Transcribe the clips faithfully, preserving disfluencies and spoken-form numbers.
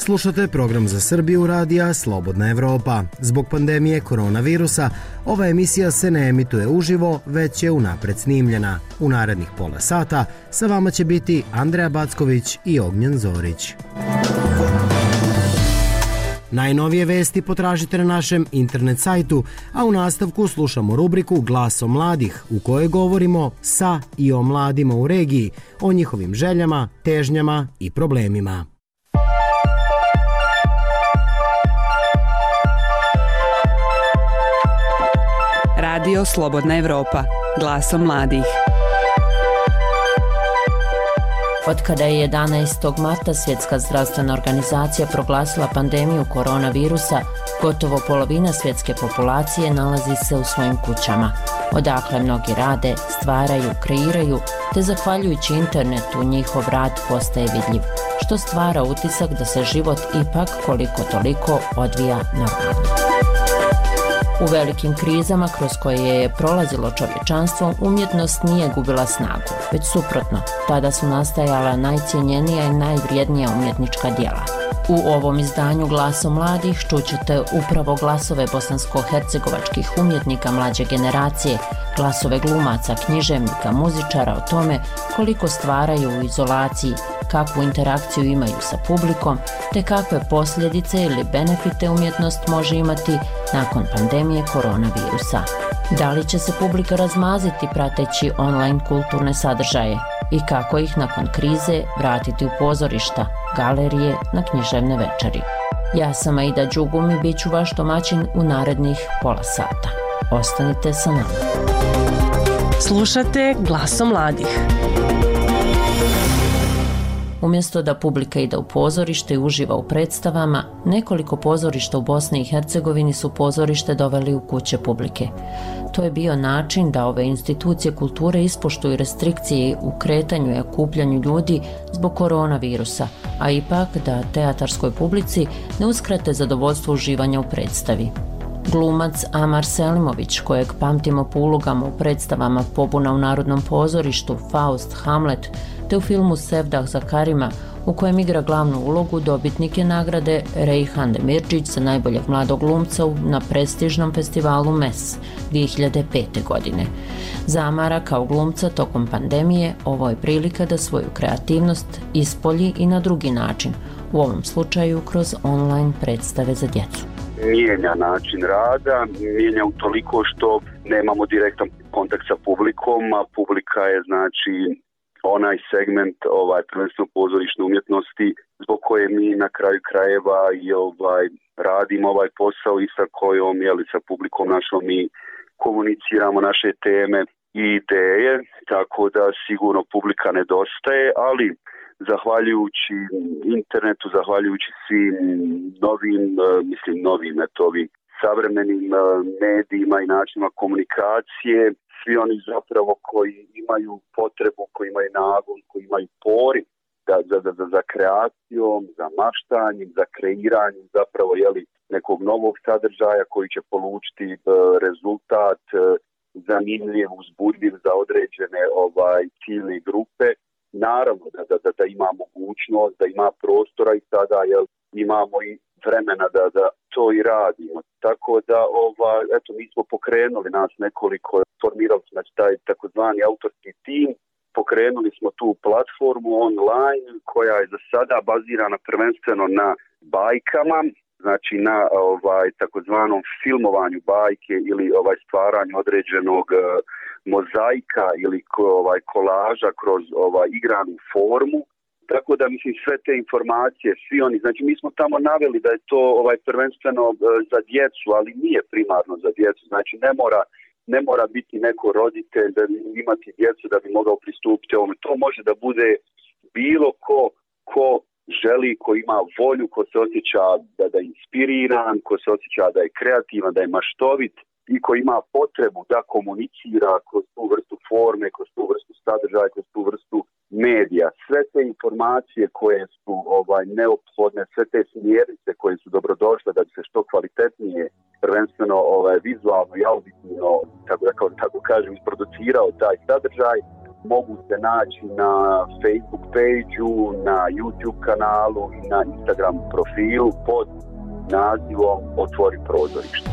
Slušate program za Srbiju radija Slobodna Evropa. Zbog pandemije koronavirusa, ova emisija se ne emituje uživo, već je unapred snimljena. U narednih pola sata sa vama će biti Andreja Backović i Ognjen Zorić. Najnovije vesti potražite na našem internet sajtu, a u nastavku slušamo rubriku Glas o mladih, u kojoj govorimo sa i o mladima u regiji, o njihovim željama, težnjama i problemima. Radio Slobodna Evropa, glasom mladih. Otkada je jedanaestog marta Svjetska zdravstvena organizacija proglasila pandemiju koronavirusa, gotovo polovina svjetske populacije nalazi se u svojim kućama. Odakle mnogi rade, stvaraju, kreiraju, te zahvaljujući internetu njihov rad postaje vidljiv, što stvara utisak da se život ipak koliko toliko odvija normalno. U velikim krizama kroz koje je prolazilo čovječanstvo, umjetnost nije gubila snagu, već suprotno, tada su nastajala najcijenjenija i najvrijednija umjetnička djela. U ovom izdanju Glasom mladih čućete upravo glasove bosansko-hercegovačkih umjetnika mlađe generacije, glasove glumaca, književnika, muzičara o tome koliko stvaraju u izolaciji, kakvu interakciju imaju sa publikom, te kakve posljedice ili benefite umjetnost može imati nakon pandemije koronavirusa. Da li će se publika razmaziti prateći online kulturne sadržaje i kako ih nakon krize vratiti u pozorišta, galerije, na književne večeri. Ja sam Aida Đugum i bit ću vaš domaćin u narednih pola sata. Ostanite sa nama. Slušate Glasom mladih. Umjesto da publika ide u pozorište i uživa u predstavama, nekoliko pozorišta u Bosni i Hercegovini su pozorište doveli u kuće publike. To je bio način da ove institucije kulture ispoštuju restrikcije u kretanju i okupljanju ljudi zbog koronavirusa, a ipak da teatarskoj publici ne uskrate zadovoljstvo uživanja u predstavi. Glumac Amar Selimović, kojeg pamtimo po ulogama u predstavama Pobuna u Narodnom pozorištu, Faust, Hamlet, te u filmu Sevdah za Karima, u kojem igra glavnu ulogu, dobitnik je nagrade Rejhan Demirčić za najboljeg mladog glumca na prestižnom festivalu M E S dvije hiljade pete. godine. Za Amara kao glumca tokom pandemije ovo je prilika da svoju kreativnost ispolji i na drugi način, u ovom slučaju kroz online predstave za djecu. Mijenja način rada, mijenja utoliko što nemamo direktan kontakt sa publikom, a publika je znači onaj segment ovaj prvenstveno pozorišne umjetnosti zbog koje mi na kraju krajeva i ovaj radimo ovaj posao i sa kojom je li sa publikom našom mi komuniciramo naše teme i ideje, tako da sigurno publika nedostaje, ali zahvaljujući internetu, zahvaljujući svim novim, mislim novim etovim savremenim medijima i načinima komunikacije, svi oni zapravo koji imaju potrebu, koji imaju nagon, koji imaju poriv za, za, za, za kreacijom, za maštanjem, za kreiranjem zapravo jeli, nekog novog sadržaja koji će polučiti uh, rezultat uh, zanimljiv, uzbudljiv za određene ovaj ciljne grupe. Naravno da, da, da, da ima mogućnost, da ima prostora i sada jel, imamo i vremena da, da to i radimo. Tako da, ovaj, eto, mi smo pokrenuli nas nekoliko, formirali smo taj takozvani autorski tim, pokrenuli smo tu platformu online koja je za sada bazirana prvenstveno na bajkama, znači na ovaj takozvanom filmovanju bajke ili ovaj stvaranju određenog uh, mozaika ili ko, ovaj kolaža kroz ovaj igranu formu. Tako da mislim sve te informacije, svi oni, znači mi smo tamo naveli da je to ovaj prvenstveno uh, za djecu, ali nije primarno za djecu, znači ne mora ne mora biti neko roditelj da imati djecu da bi mogao pristupiti ovome. To može da bude bilo ko ko želi, ko ima volju, ko se osjeća da, da je inspiriran, ko se osjeća da je kreativan, da je maštovit i ko ima potrebu da komunicira kroz tu vrstu forme, kroz tu vrstu sadržaja, kroz tu vrstu medija. Sve te informacije koje su ovaj neophodne, sve te smjernice koje su dobrodošle da bi se što kvalitetnije, prvenstveno ovaj, vizualno i auditivno, tako, tako, tako kažem, isproducirao taj sadržaj, mogu se naći na Facebook page-u, na YouTube kanalu i na Instagram profilu pod nazivom Otvori prozorište.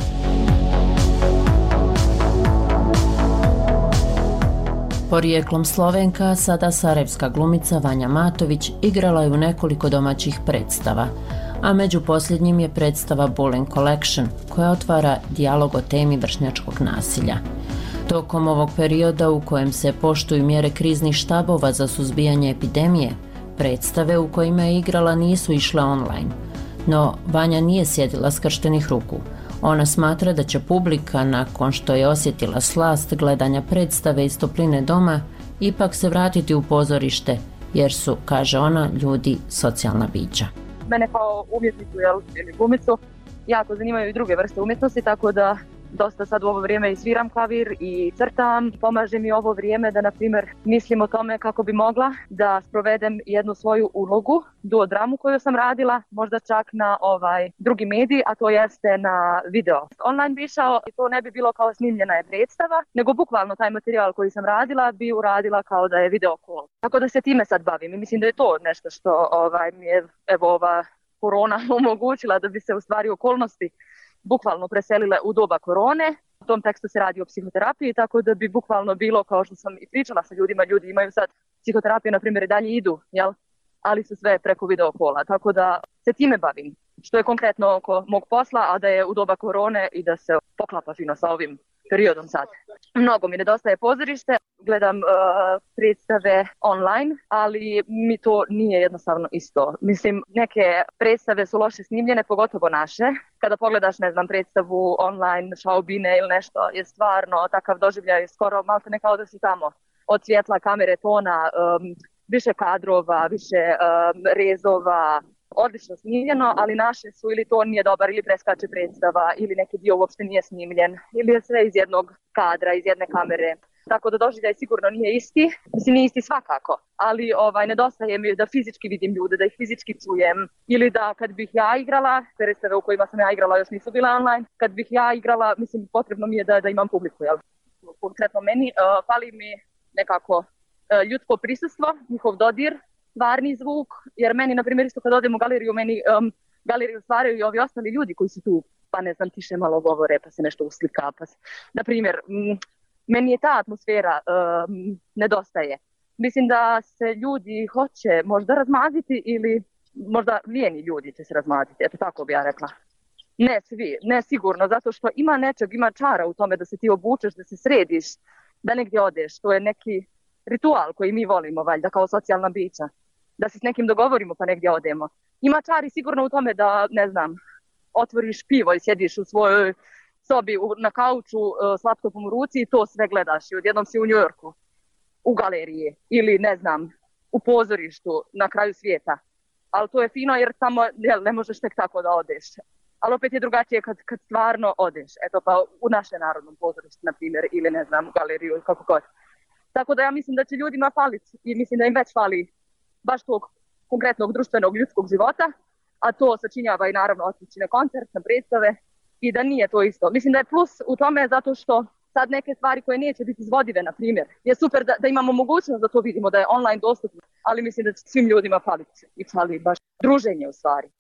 Porijeklom Slovenka, sada sarajevska glumica Vanja Matović igrala je u nekoliko domaćih predstava, a među posljednjim je predstava Bullying Collection, koja otvara dijalog o temi vršnjačkog nasilja. Tokom ovog perioda u kojem se poštuju mjere kriznih štabova za suzbijanje epidemije, predstave u kojima je igrala nisu išle online. No, Vanja nije sjedila skrštenih ruku. Ona smatra da će publika, nakon što je osjetila slast gledanja predstave iz topline doma, ipak se vratiti u pozorište, jer su, kaže ona, ljudi socijalna bića. Mene kao umjetnicu ili glumicu jako zanimaju i druge vrste umjetnosti, tako da dosta sad u ovo vrijeme i sviram klavir i crtam. Pomaže mi ovo vrijeme da, na primjer, mislim o tome kako bi mogla da sprovedem jednu svoju ulogu, duodramu koju sam radila, možda čak na ovaj drugi medij, a to jeste na video. Online bi išao i to ne bi bilo kao snimljena je predstava, nego bukvalno taj materijal koji sam radila bi uradila kao da je video call. Tako da se time sad bavim i mislim da je to nešto što ovaj, mi je evo ova korona omogućila, da bi se u stvari okolnosti bukvalno preselile u doba korone. U tom tekstu se radi o psihoterapiji, tako da bi bukvalno bilo, kao što sam i pričala sa ljudima, ljudi imaju sad psihoterapije, na primjer, i dalje idu, jel? Ali su sve preko video kola, tako da se time bavim, što je konkretno oko mog posla, a da je u doba korone i da se poklapa fino sa ovim periodom sad. Mnogo mi nedostaje pozorište, gledam uh, predstave online, ali mi to nije jednostavno isto. Mislim, neke predstave su loše snimljene, pogotovo naše. Kada pogledaš, ne znam, predstavu online, šaubine ili nešto, je stvarno takav doživljaj, skoro malko ne kao da si tamo. Od svjetla, kamere, tona, um, više kadrova, više um, rezova, odlično snimljeno, ali naše su ili to nije dobar, ili preskače predstava, ili neki dio uopšte nije snimljen, ili je sve iz jednog kadra, iz jedne kamere. Tako da doživljaj sigurno nije isti, mislim nije isti svakako, ali ovaj, nedostaje mi da fizički vidim ljude, da ih fizički čujem, ili da kad bih ja igrala, predstave u kojima sam ja igrala još nisu bile online, kad bih ja igrala, mislim potrebno mi je da, da imam publiku, jel? Konkretno meni, uh, fali mi nekako uh, ljudsko prisustvo, njihov dodir, stvarni zvuk, jer meni, na primjer, isto kad odem u galeriju, meni um, galeriju stvaraju i ovi ostali ljudi koji su tu, pa ne znam, tiše malo govore, pa se nešto uslika, pa se, na primjer, m, meni je ta atmosfera um, nedostaje. Mislim da se ljudi hoće možda razmaziti ili možda lijeni ljudi će se razmaziti, eto tako bi ja rekla. Ne svi, ne sigurno, zato što ima nečeg, ima čara u tome da se ti obučeš, da se središ, da negdje odeš, to je neki ritual koji mi volimo, valjda, kao socijalna bića. Da se s nekim dogovorimo pa negdje odemo. Ima čari sigurno u tome da, ne znam, otvoriš pivo i sjediš u svojoj sobi na kauču s laptopom u ruci i to sve gledaš i odjednom si u New Yorku, u galeriji ili, ne znam, u pozorištu na kraju svijeta. Ali to je fino jer tamo jel, ne možeš tek tako da odeš. Ali opet je drugačije kad, kad stvarno odeš. Eto pa u naše narodnom pozorištu, na primjer, ili ne znam, u galeriju ili kako god. Tako da ja mislim da će ljudima faliti i mislim da im već fali baš tog konkretnog društvenog ljudskog života, a to sačinjava i naravno otići na koncert, na predstave i da nije to isto. Mislim da je plus u tome zato što sad neke stvari koje neće biti izvodive, na primjer, je super da, da imamo mogućnost da to vidimo, da je online dostupno, ali mislim da će svim ljudima faliti i fali baš druženje u stvari.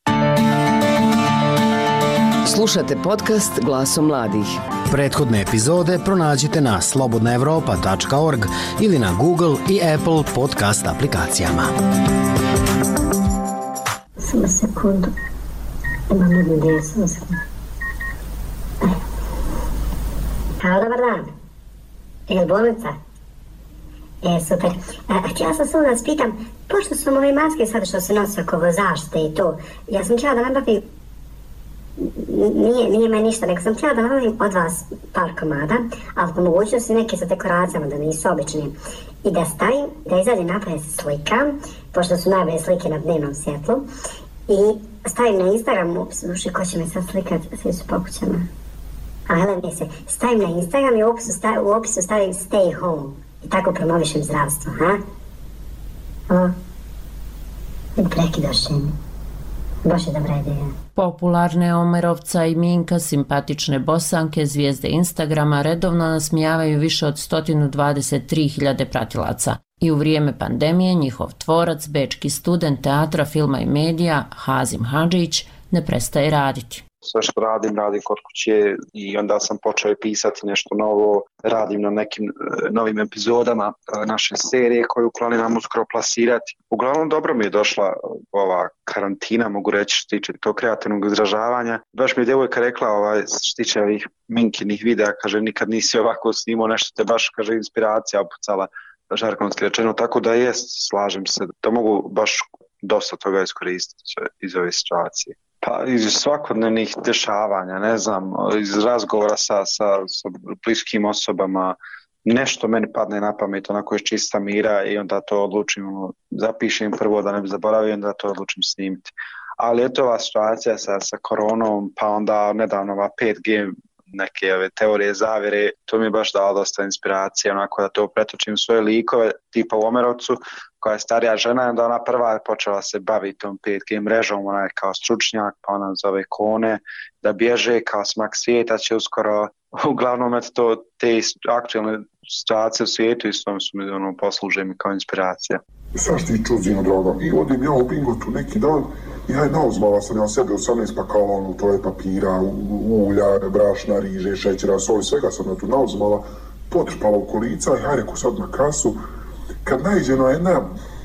Slušate podcast Glasom mladih. Prethodne epizode pronađite na slobodna evropa tačka org ili na Google i Apple podcast aplikacijama. Samo sekundu. Imam jednu ideju, samo sekundu. Halo, dobar dan. Je li bolnica? E, super. A, htjela sam samo da vas pitam, pošto su ove maske sad što se nose oko zaštite i to, ja sam htjela da nabavim, nije, nije me ništa, nego sam htjela da nabavim od vas par komada, ali po mogućnosti neke sa dekoracijama, da nisu obične. I da stavim, da izađe napred se slikam, pošto su najbolje slike na dnevnom svjetlu, i stavim na Instagram, ups, duši, ko će me sad slikat, svi su po kućama. A gledaj se, stavim na Instagram i u opisu stavim, u opisu stavim stay home. I tako promovišem zdravstvo, ha? O? Ne prekidaš se mi. Baš je dobra ideja. Popularne Omerovca i Minka, simpatične Bosanke, zvijezde Instagrama, redovno nasmijavaju više od sto dvadeset tri hiljade pratilaca. I u vrijeme pandemije njihov tvorac, bečki student teatra, filma i medija, Hazim Hadžić, ne prestaje raditi. Sve što radim, radim kod kuće i onda sam počeo pisati nešto novo, radim na nekim novim epizodama naše serije koju planiram uskoro plasirati. Uglavnom dobro mi je došla ova karantina, mogu reći, što tiče tog kreativnog izražavanja. Baš mi je djevojka rekla, ovaj, što tiče ovih Minkinih videa, kaže, nikad nisi ovako snimao nešto, te baš, kaže, inspiracija opucala, žargonski rečeno, tako da jest, slažem se, da mogu baš dosta toga iskoristiti iz ove situacije. Pa iz svakodnevnih dešavanja, ne znam, iz razgovora sa, sa, sa bliskim osobama, nešto meni padne na pamet, onako je čista mira i onda to odlučim, zapišem prvo da ne bi zaboravio, onda to odlučim snimiti. Ali je to ova situacija sa, sa koronom, pa onda nedavno ova pet G, neke ove teorije zavjere, to mi je baš dalo dosta inspiracije, onako da to pretočim u svoje likove, tipa u Omerovcu, koja je starija žena, onda ona prva je počela se baviti tom pet G mrežom, ona je kao stručnjak, pa ona zove kone, da bježe kao smak svijeta će uskoro, uglavnom je to te aktualne situacije u svijetu i s tom su mi ono, posluže mi kao inspiracija. Saš ti čuzino, draga, i odim ja u Bingotu neki dan i haj nauzmala sam ja sebi osamnaest pakala ono, toje papira, ulja, brašna, riže, šećera, soli, svega sam ja tu nauzmala, potrpala u kolica i haj reku sad na kasu. Kad najđeno jedna,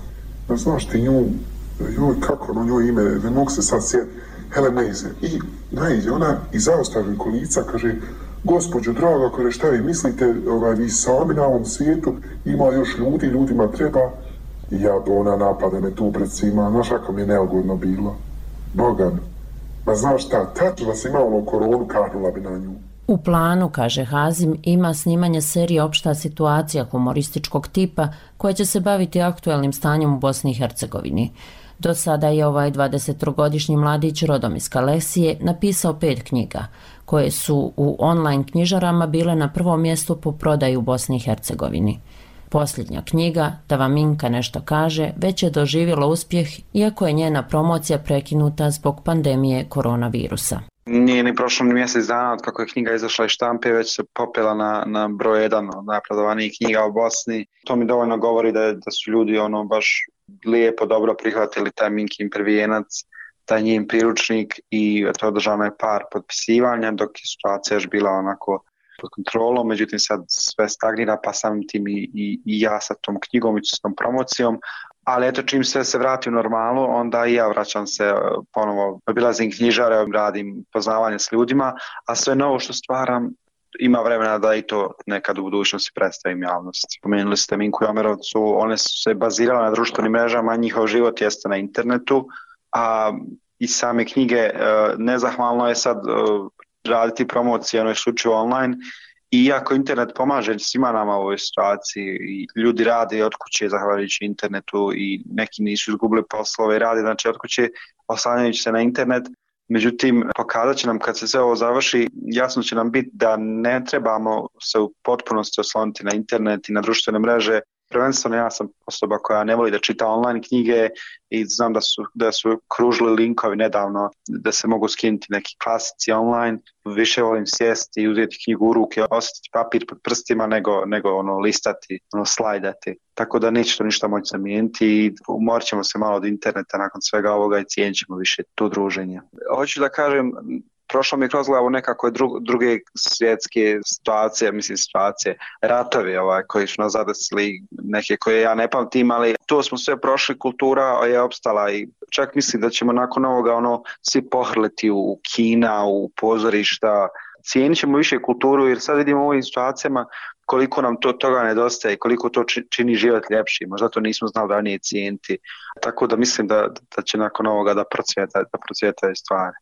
ne znaš ti nju, joj kako ono njoj ime, ne mogu se sad sjeti, Heleneze, i najđe ona i zaostavi kolica, kaže, gospođo draga, kaže, šta vi mislite, ovaj, vi sami na ovom svijetu, ima još ljudi, ljudima treba. I ja do ona napade me tu pred svima, znaš kako mi je neugodno bilo. Bogan, ma znaš šta, tačno da sam imala ono koronu, kahnula bi na nju. U planu, kaže Hazim, ima snimanje serije Opšta situacija humorističkog tipa koja će se baviti aktualnim stanjem u Bosni i Hercegovini. Do sada je ovaj dvadesettrogodišnji mladić rodom iz Kalesije napisao pet knjiga, koje su u online knjižarama bile na prvom mjestu po prodaju u Bosni i Hercegovini. Posljednja knjiga, Da vam Minka nešto kaže, već je doživjela uspjeh, iako je njena promocija prekinuta zbog pandemije koronavirusa. Nije ni prošlo ni mjesec dana od kako je knjiga izašla iz štampe, već se popela na, na broj jedan od najprodovanijih knjiga u Bosni. To mi dovoljno govori da, da su ljudi ono baš lijepo, dobro prihvatili taj Minkin prvijenac, taj njen priručnik i to održano je par potpisivanja, dok je situacija još bila onako pod kontrolom, međutim sad sve stagnira, pa samim tim i, i, i ja sa tom knjigom i s tom promocijom. Ali eto, čim sve se vrati u normalu, onda i ja vraćam se ponovo, obilazim knjižare, radim poznavanje s ljudima, a sve novo što stvaram ima vremena da i to nekad u budućnosti predstavim javnosti. Pomenuli ste Minku i Omerovcu, one su se bazirale na društvenim mrežama, njihov život jeste na internetu, a i same knjige nezahvalno je sad raditi promocije, ono je slučaju online. I iako internet pomaže svima nama u ovoj situaciji i ljudi rade od kuće zahvaljujući internetu i neki nisu izgubili poslove, rade znači od kuće oslanjajući se na internet. Međutim, pokazat će nam kad se sve ovo završi, jasno će nam biti da ne trebamo se u potpunosti osloniti na internet i na društvene mreže. Prvenstveno ja sam osoba koja ne voli da čita online knjige i znam da su, da su kružili linkovi nedavno da se mogu skinuti neki klasici online. Više volim sjesti i uzeti knjigu u ruke, osjetiti papir pod prstima nego, nego ono listati, ono slajdati. Tako da neće to ništa moći zamijeniti i umorit ćemo se malo od interneta nakon svega ovoga i cijenit ćemo više to druženje. Hoću da kažem, prošlo mi je kroz glavu nekako dru, druge svjetske situacije, mislim situacije, ratovi ovaj, koji su nas zadesili, neke koje ja ne pamtim, ali to smo sve prošli, kultura je opstala i čak mislim da ćemo nakon ovoga ono, svi pohrliti u kina, u pozorišta, cijenit ćemo više kulturu jer sad vidimo u ovim situacijama koliko nam to toga nedostaje i koliko to čini život ljepši, možda to nismo znali ranije cijeniti, tako da mislim da, da će nakon ovoga da procvjeta, da procvjetaju stvari.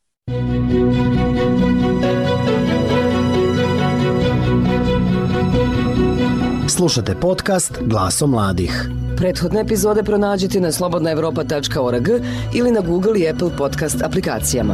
Slušate podcast Glaso mladih. Prethodne epizode pronađite na slobodna evropa tačka org ili na Google i Apple podcast aplikacijama.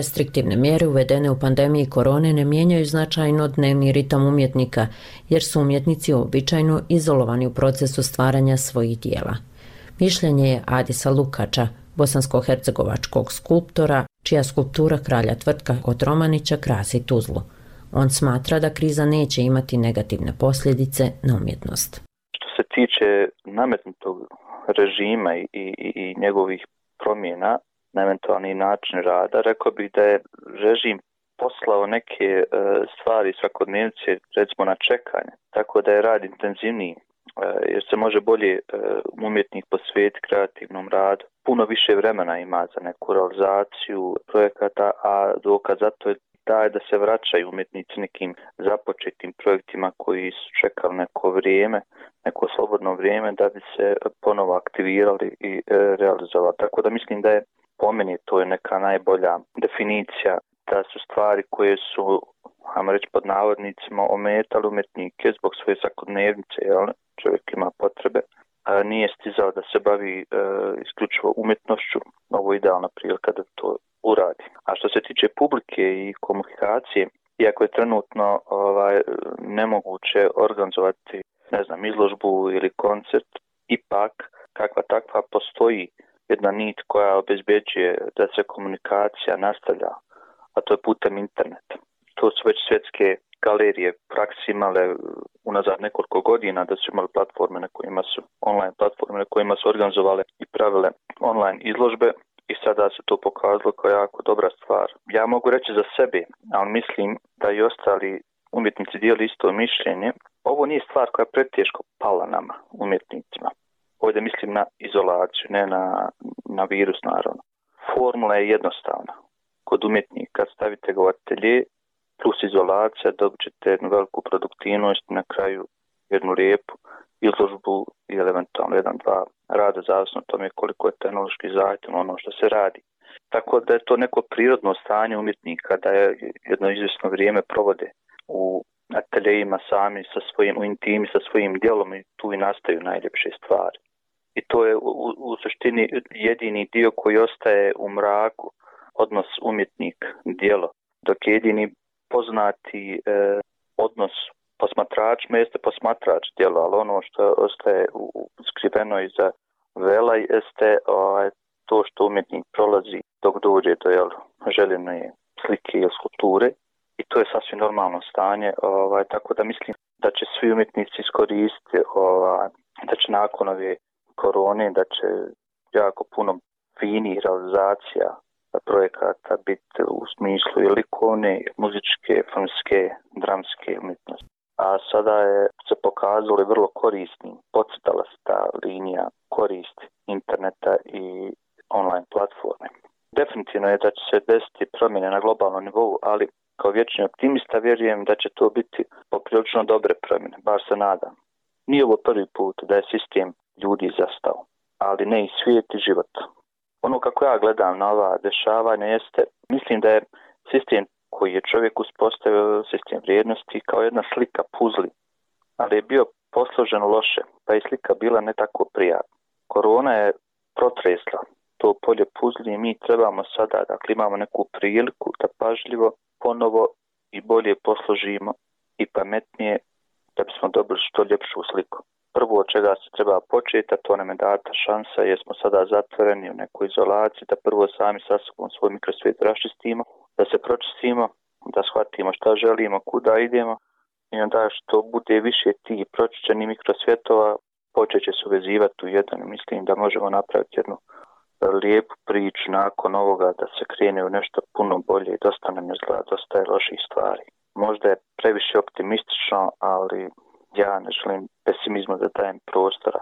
Restriktivne mjere uvedene u pandemiji korone ne mijenjaju značajno dnevni ritam umjetnika, jer su umjetnici običajno izolovani u procesu stvaranja svojih dijela. Mišljenje je Adisa Lukača, bosansko-hercegovačkog skulptora, čija skulptura Kralja Tvrtka Kotromanića krasi Tuzlu. On smatra da kriza neće imati negativne posljedice na umjetnost. Što se tiče nametnutog režima i, i, i njegovih promjena na eventualni način rada, rekao bih da je režim poslao neke e, stvari svakodnevnice, recimo na čekanje, tako da je rad intenzivniji, e, jer se može bolje e, umjetnik posvetiti kreativnom radu. Puno više vremena ima za neku realizaciju projekata, a dokaz za to je taj da se vraćaju umjetnici nekim započetim projektima koji su čekali neko vrijeme, neko slobodno vrijeme da bi se ponovo aktivirali i e, realizovali. Tako da mislim da je po meni to je neka najbolja definicija da su stvari koje su, ajmo reći pod navodnicima, ometali umjetnike zbog svoje svakodnevnice, jel? Čovjek ima potrebe, a nije stizao da se bavi e, isključivo umjetnošću. Ovo je idealna prilika da to uradi. A što se tiče publike i komunikacije, iako je trenutno ovaj, nemoguće organizovati, ne znam, izložbu ili koncert, ipak kakva takva postoji jedna nit koja obezbeđuje da se komunikacija nastavlja, a to je putem interneta. To su već svjetske galerije praksi imale unazad nekoliko godina, da su imali platforme na kojima su, online platforme na kojima su organizovale i pravile online izložbe i sada se to pokazalo kao jako dobra stvar. Ja mogu reći za sebe, ali mislim da i ostali umjetnici dijeli isto mišljenje. Ovo nije stvar koja je preteško pala nama, umjetnicima. Ovdje mislim na izolaciju, ne na, na virus naravno. Formula je jednostavna. Kod umjetnika stavite ga u atelje plus izolacija, dobit ćete jednu veliku produktivnost i na kraju jednu lijepu izložbu ili eventualno jedan, dva rada, zavisno o tome koliko je tehnološki zahtjevno ono što se radi. Tako da je to neko prirodno stanje umjetnika, da je jedno izvjesno vrijeme provode u ateljejima sami sa svojim, u intimi sa svojim djelom i tu i nastaju najljepše stvari. I to je u, u suštini jedini dio koji ostaje u mraku, odnos umjetnik-djelo, dok je jedini poznati e, odnos posmatračima jeste posmatrač djelo, ali ono što ostaje u, u skriveno iza vela jeste ovaj, to što umjetnik prolazi dok dođe do jel, željene slike ili skulpture i to je sasvim normalno stanje, ovaj, tako da mislim da će svi umjetnici iskoristiti, ovaj, da će nakon ove korone, da će jako puno finih realizacija projekata biti u smislu i likovne, muzičke, filmske, dramske umjetnosti. A sada je se pokazalo vrlo korisnim, podcrtala se ta linija koristi interneta i online platforme. Definitivno je da će se desiti promjene na globalnom nivou, ali kao vječni optimista vjerujem da će to biti poprilično dobre promjene, bar se nadam. Nije ovo prvi put da je sistem ljudi zastao, ali ne i svijet i život. Ono kako ja gledam na ova dešavanja jeste, mislim da je sistem koji je čovjek uspostavio, sistem vrijednosti, kao jedna slika puzli, ali je bio posložen loše, pa je slika bila ne tako prijatna. Korona je protresla to polje puzli i mi trebamo sada, dakle imamo neku priliku da pažljivo ponovo i bolje posložimo i pametnije da bismo dobili što ljepšu sliku. Prvo od čega se treba početi, a to nam je data šansa jer smo sada zatvoreni u nekoj izolaciji, da prvo sami sa sobom svoj mikrosvijet raščistimo, da se pročistimo, da shvatimo šta želimo, kuda idemo i onda što bude više tih pročišćenih mikrosvjetova, počet će se uvezivati u jedan. Mislim da možemo napraviti jednu lijepu priču nakon ovoga da se krene u nešto puno bolje i dosta nam je zla, dosta je loših stvari. Možda je previše optimistično, ali ja ne želim pesimizmu da dajem prostora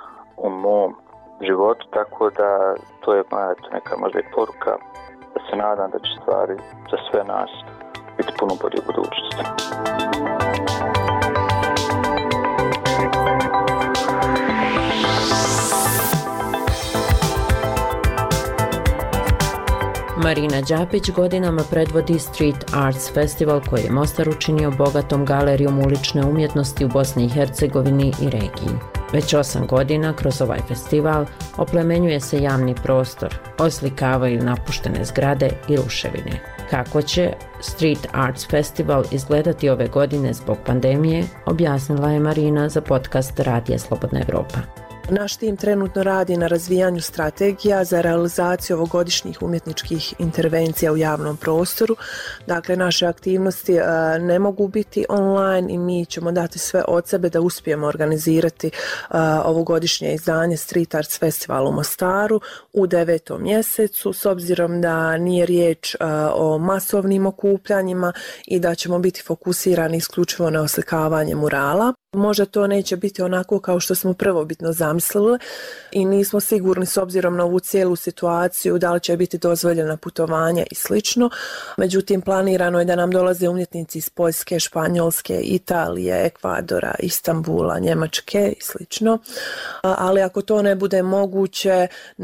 u mom životu, tako da to je moja neka možda i poruka da se nadam da će stvari za sve nas biti puno bolje u budućnosti. Marina Đapić godinama predvodi Street Arts Festival koji je Mostar učinio bogatom galerijom ulične umjetnosti u Bosni i Hercegovini i regiji. Već osam godina kroz ovaj festival oplemenjuje se javni prostor, oslikavaju napuštene zgrade i ruševine. Kako će Street Arts Festival izgledati ove godine zbog pandemije, objasnila je Marina za podcast Radija Slobodna Evropa. Naš tim trenutno radi na razvijanju strategija za realizaciju ovogodišnjih umjetničkih intervencija u javnom prostoru. Dakle, naše aktivnosti e, ne mogu biti online i mi ćemo dati sve od sebe da uspijemo organizirati e, ovogodišnje izdanje Street Arts Festival u Mostaru u devetom mjesecu, s obzirom da nije riječ e, o masovnim okupljanjima i da ćemo biti fokusirani isključivo na oslikavanje murala. Možda to neće biti onako kao što smo prvobitno zamislili i nismo sigurni s obzirom na ovu cijelu situaciju da li će biti dozvoljena putovanja i slično. Međutim, planirano je da nam dolaze umjetnici iz Poljske, Španjolske, Italije, Ekvadora, Istanbula, Njemačke i slično. Ali ako to ne bude moguće,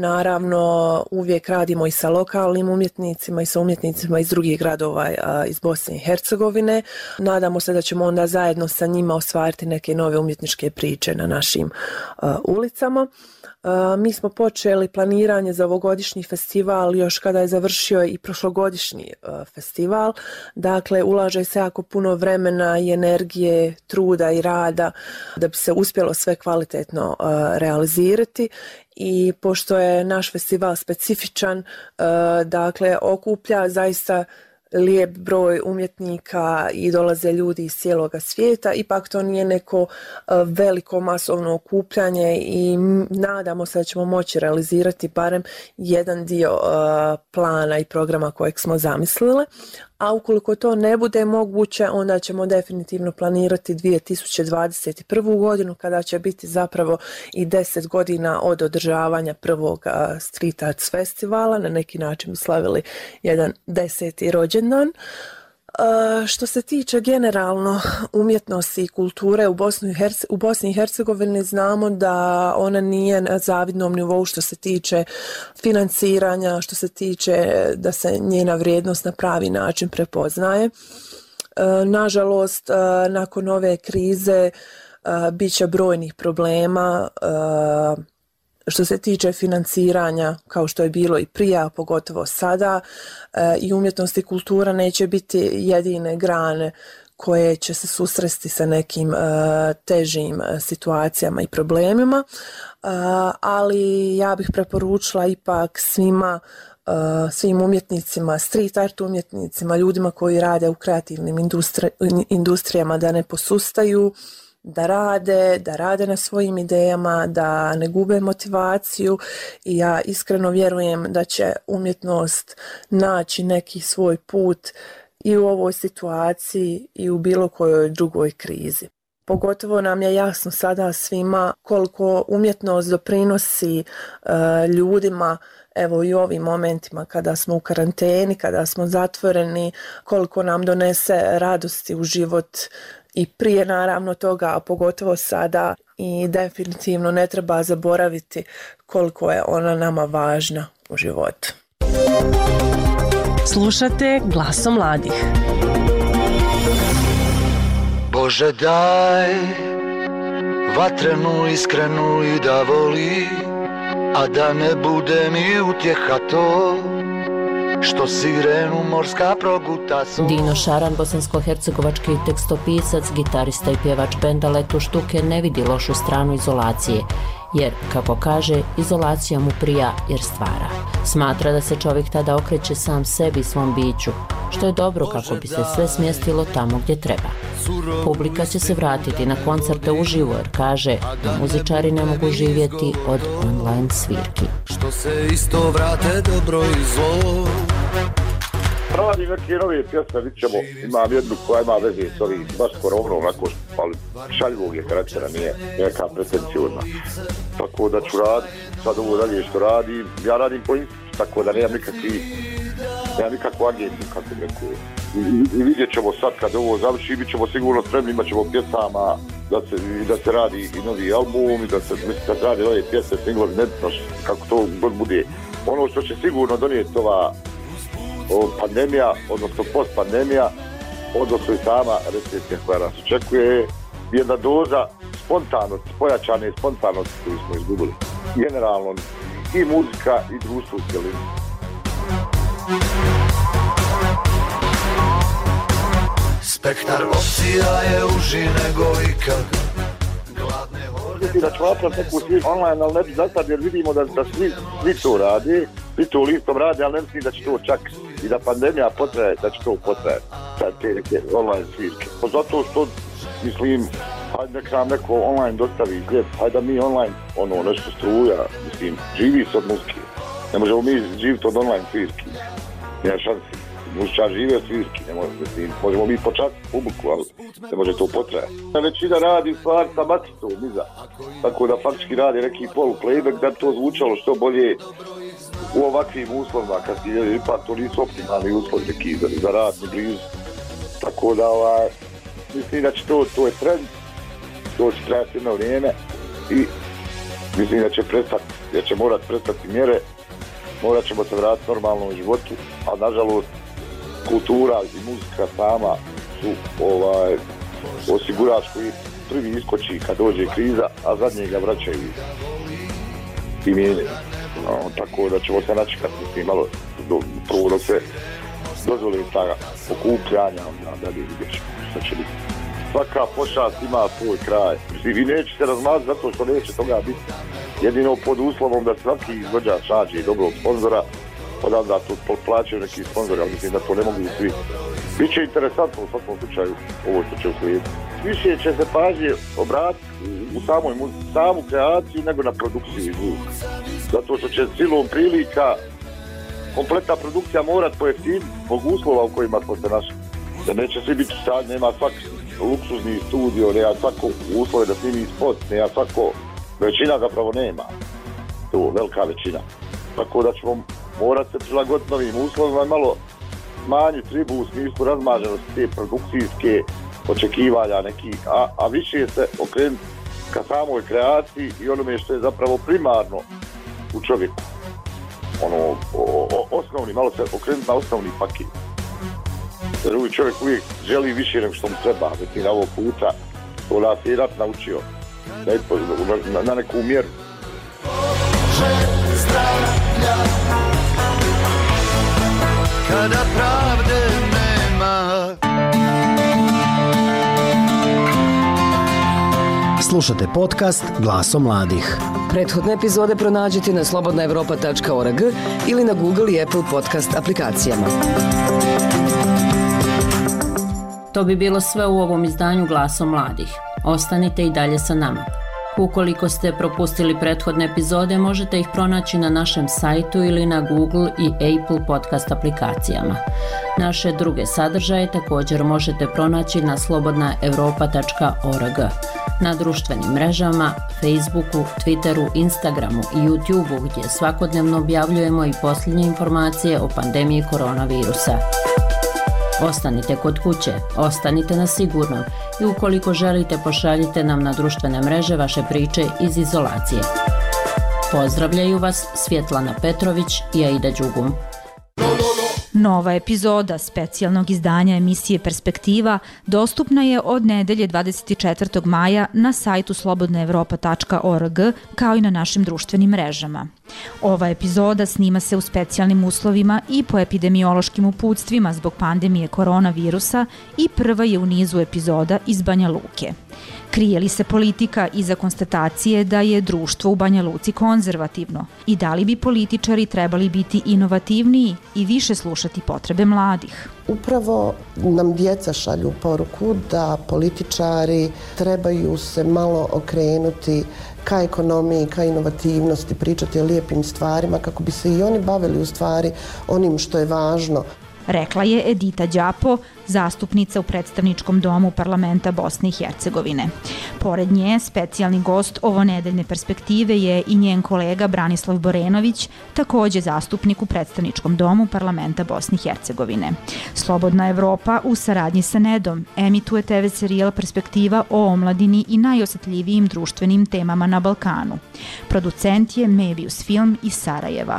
naravno uvijek radimo i sa lokalnim umjetnicima i sa umjetnicima iz drugih gradova iz Bosne i Hercegovine. Nadamo se da ćemo onda zajedno sa njima ostvariti neke nove umjetničke priče na našim uh, ulicama. Uh, mi smo počeli planiranje za ovogodišnji festival još kada je završio i prošlogodišnji uh, festival. Dakle, ulaže se jako puno vremena i energije, truda i rada da bi se uspjelo sve kvalitetno uh, realizirati. I pošto je naš festival specifičan, uh, dakle, okuplja zaista lijep broj umjetnika i dolaze ljudi iz cijeloga svijeta, ipak to nije neko veliko masovno okupljanje i nadamo se da ćemo moći realizirati barem jedan dio plana i programa kojeg smo zamislili. A ukoliko to ne bude moguće, onda ćemo definitivno planirati dvije tisuće dvadeset prvu godinu kada će biti zapravo i deset godina od održavanja prvog Street Arts Festivala. Na neki način bi slavili jedan deseti rođendan. Uh, što se tiče generalno umjetnosti i kulture u Bosni i, Herce- u Bosni i Hercegovini, znamo da ona nije na zavidnom nivou što se tiče financiranja, što se tiče da se njena vrijednost na pravi način prepoznaje. Uh, nažalost, uh, nakon ove krize uh, bit će brojnih problema uh, što se tiče financiranja, kao što je bilo i prije, a pogotovo sada, e, i umjetnost i kultura neće biti jedine grane koje će se susresti sa nekim e, težim situacijama i problemima, e, ali ja bih preporučila ipak svima, e, svim umjetnicima, street art umjetnicima, ljudima koji rade u kreativnim industri, industrijama da ne posustaju, da rade, da rade na svojim idejama, da ne gube motivaciju i ja iskreno vjerujem da će umjetnost naći neki svoj put i u ovoj situaciji i u bilo kojoj drugoj krizi. Pogotovo nam je jasno sada svima koliko umjetnost doprinosi uh, ljudima, evo i u ovim momentima kada smo u karanteni, kada smo zatvoreni, koliko nam donese radosti u život i prije naravno toga, a pogotovo sada, i definitivno ne treba zaboraviti koliko je ona nama važna u životu. Slušate Glasom mladih. Bože daj vatrenu iskrenu i da voli, a da ne bude mi utjeha to što sirenu morska proguta su. Dino Šaran, bosansko-hercegovački tekstopisac, gitarista i pjevač benda Letu Štuke, ne vidi lošu stranu izolacije, jer, kako kaže, izolacija mu prija jer stvara. Smatra da se čovjek tada okreće sam sebi i svom biću, što je dobro kako bi se sve smjestilo tamo gdje treba. Publika će se vratiti na koncerte uživo jer kaže da muzičari ne mogu živjeti od online svirki. Što se isto vrate dobro i zlo. Radim neke nove pjesme, vidit ćemo, imam jednu koja ima veze s ovim, baš koronom, onako, ali šaljivog je karaktera, nije neka pretencijona. Tako da ću raditi, sad ovo dalje što radim, ja radim po institutu, tako da nemam nikakvi, nemam nikakvu agenciju, kako neko. I, i vidjet ćemo sad kad ovo završi, bit ćemo sigurno spremni, imat ćemo pjesama, da se, da se radi i novi album, i da se, da se radi nove pjesme, singlovi, nebitno kako to god bude. Ono što će sigurno donijeti ova O, pandemija, odnosno post-pandemija, odnosno i sama recesija koja nas očekuje, jedna doza spontanost, pojačane spontanosti koju smo izgubili. Generalno i muzika i društvo u cjelini. Spektar opcija je uži nego ikad. Mislim da ću napraviti neku sviđu online, ali ne bi za sad jer vidimo da, da svi, svi to radi, svi to listom radi, ali ne mislim da će to čak i da pandemija potraje, da će to potraje, sad te neke online sviđke. Pa zato što, mislim, hajde neka nam neko online dostavi gdje, hajde da mi online, ono, nešto struja, mislim, živi se od muzike. Ne možemo mi živiti od online sviđki, nema šansi. Muzičar žive od svirki, ne može, mislim, možemo mi počastiti publiku, ali ne može to potrajati. Većina radi stvar sa maticom iza, tako da faktički radi neki polu playback da bi to zvučalo što bolje u ovakvim uslovima, kad ti ipak to nisu optimalni uslovi neki za, za rad ni blizu. Tako da, ovaj, mislim da će to, to je trend, to će trajati jedno vrijeme i mislim da će prestati, da će morat prestati mjere, morat ćemo se vratiti normalno u životu, a nažalost kultura i muzika sama su ovaj, osigurač koji prvi iskoči kad dođe kriza, a zadnje ga vraćaju i mijenjaju. No, tako da ćemo se načekati mislim, malo do, prvo dok se dozvoli ta okupljanja, onda da li vidjet ćemo šta će biti. Svaka pošast ima svoj kraj. Vi neće se razmazati zato što neće toga biti. Jedino pod uslovom da svaki izvođač nađe dobrog sponzora, odam da to plaćaju neki sponzori, ali mislim da to ne mogu svi. Biće interesantno u svakom slučaju ovo što će uslijediti. Više će se pažnje obratiti u samoj muzici, samu kreaciju nego na produkciju i zvuk. Zato što će silom prilika kompletna produkcija morat pojeftiniti zbog uslova u kojima smo se našli. Da neće svi biti stavljeni, nema svak luksuzni studio, nema svako uslove da snimi spot, nema svako, većina zapravo nema. To, velika većina. Tako da ćemo morat se prilagoditi novim uslovima i malo smanjiti ribu u smislu razmaženosti te produkcijske očekivanja nekih, a, a više se okrenuti ka samoj kreaciji i onome što je zapravo primarno u čovjeku. Ono, o, o, osnovni, malo se okrenuti na osnovni paket. Jer uvijek čovjek uvijek želi više nego što mu treba, znači na ovog puta to nas je rat naučio na, na neku mjeru. Kada pravde nema. Slušate podcast Glaso mladih. Prethodne epizode pronađite na slobodna evropa tačka org ili na Google i Apple podcast aplikacijama. To bi bilo sve u ovom izdanju Glaso mladih. Ostanite i dalje sa nama. Ukoliko ste propustili prethodne epizode, možete ih pronaći na našem sajtu ili na Google i Apple podcast aplikacijama. Naše druge sadržaje također možete pronaći na slobodna evropa tačka org, na društvenim mrežama, Facebooku, Twitteru, Instagramu i YouTubeu gdje svakodnevno objavljujemo i posljednje informacije o pandemiji koronavirusa. Ostanite kod kuće, ostanite na sigurnom i ukoliko želite pošaljite nam na društvene mreže vaše priče iz izolacije. Pozdravljaju vas Svjetlana Petrović i Aida Đugum. Nova epizoda specijalnog izdanja emisije Perspektiva dostupna je od nedelje dvadeset četvrtog maja na sajtu slobodna evropa tačka org kao i na našim društvenim mrežama. Ova epizoda snima se u specijalnim uslovima i po epidemiološkim uputstvima zbog pandemije koronavirusa i prva je u nizu epizoda iz Banja Luke. Krije li se politika iza konstatacije da je društvo u Banja Luci konzervativno i da li bi političari trebali biti inovativniji i više slušati potrebe mladih? Upravo nam djeca šalju poruku da političari trebaju se malo okrenuti ka ekonomiji, ka inovativnosti, pričati o lijepim stvarima kako bi se i oni bavili u stvari onim što je važno. Rekla je Edita Đapo, zastupnica u predstavničkom domu parlamenta Bosne i Hercegovine. Pored nje, specijalni gost ovonedeljne perspektive je i njen kolega Branislav Borenović, također zastupnik u predstavničkom domu parlamenta Bosne i Hercegovine. Slobodna Evropa u saradnji sa Nedom emituje te ve serijal Perspektiva o omladini i najosjetljivijim društvenim temama na Balkanu. Producent je Mebius Film iz Sarajeva.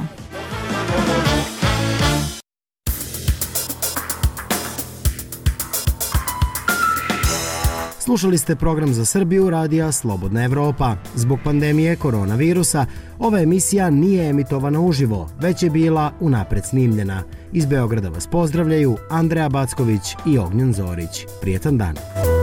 Slušali ste program za Srbiju radija Slobodna Evropa. Zbog pandemije koronavirusa, ova emisija nije emitovana uživo, već je bila unapred snimljena. Iz Beograda vas pozdravljaju Andreja Backović i Ognjen Zorić. Prijetan dan.